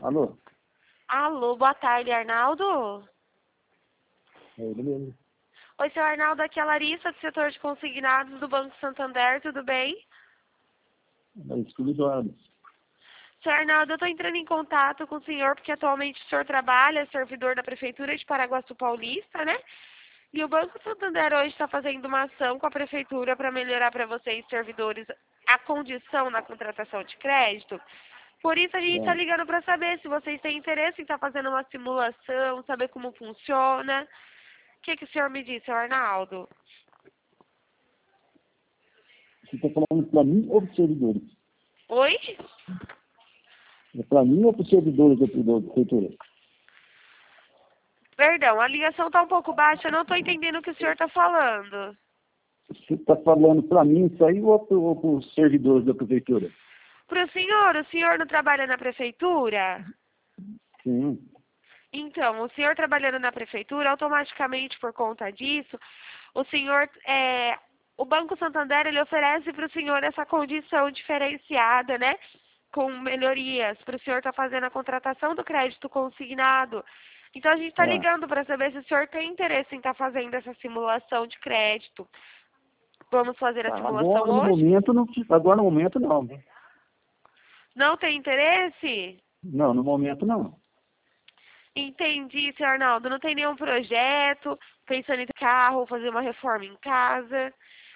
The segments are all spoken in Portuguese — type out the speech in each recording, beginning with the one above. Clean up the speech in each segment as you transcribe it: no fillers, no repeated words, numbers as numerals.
Alô? Alô, boa tarde, Arnaldo. É ele mesmo. Oi, seu Arnaldo, aqui é a Larissa, do setor de consignados do Banco Santander, tudo bem? É Escudo Joanes. Seu Arnaldo, eu estou entrando em contato com o senhor porque atualmente o senhor trabalha, é servidor da Prefeitura de Paraguaçu Paulista, né? E o Banco Santander hoje está fazendo uma ação com a Prefeitura para melhorar para vocês, servidores, a condição na contratação de crédito. Por isso a gente está É. ligando para saber se vocês têm interesse em estar fazendo uma simulação, saber como funciona. O que o senhor me disse, seu Arnaldo? Você está falando para mim ou para os servidores? Oi? É para mim ou para os servidores da prefeitura? Perdão, a ligação está um pouco baixa, eu não estou entendendo o que o senhor está falando. Você está falando para mim isso aí ou para os servidores da prefeitura? Para o senhor não trabalha na prefeitura? Sim. Então, o senhor trabalhando na prefeitura, automaticamente por conta disso, o senhor, o Banco Santander, ele oferece para o senhor essa condição diferenciada, né? Com melhorias, para o senhor estar fazendo a contratação do crédito consignado. Então, a gente está Ah, ligando para saber se o senhor tem interesse em estar fazendo essa simulação de crédito. Vamos fazer a tá. simulação hoje? Agora no momento não. Né? Não tem interesse? Não, no momento não. Entendi, seu Arnaldo. Não tem nenhum projeto, pensando em ter carro, fazer uma reforma em casa.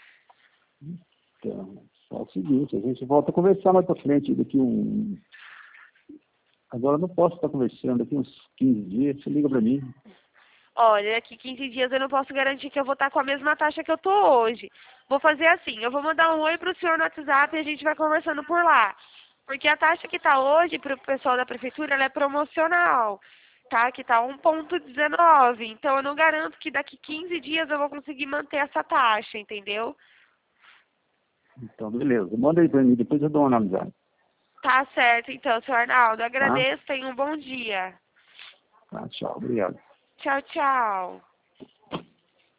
Então, só o seguinte, a gente volta a conversar mais para frente daqui um. Agora eu não posso estar conversando, daqui uns 15 dias, você liga para mim. Olha, daqui 15 dias eu não posso garantir que eu vou estar com a mesma taxa que eu tô hoje. Vou fazer assim, eu vou mandar um oi pro senhor no WhatsApp e a gente vai conversando por lá. Porque a taxa que tá hoje pro pessoal da prefeitura, ela é promocional, tá? Que tá 1,19. Então eu não garanto que daqui 15 dias eu vou conseguir manter essa taxa, entendeu? Então, beleza. Manda aí para mim, depois eu dou uma analisada. Tá certo, então, seu Arnaldo. Tá? Agradeço, tenha um bom dia. Tá, tchau. Obrigado. Tchau, tchau.